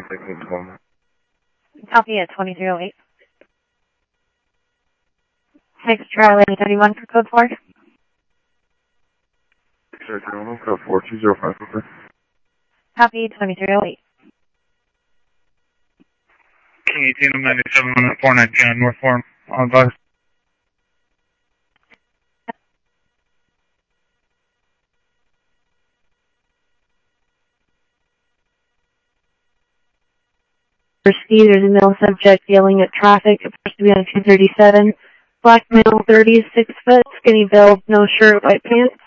Copy at 2308. 6 Charlie 31 for code 4. Code 4205, okay. Copy 2308. King 18 97 on 419 North Forum on bus. There's a male subject yelling at traffic. It appears to be on 237. Black male, 36 foot, skinny build, no shirt, white pants.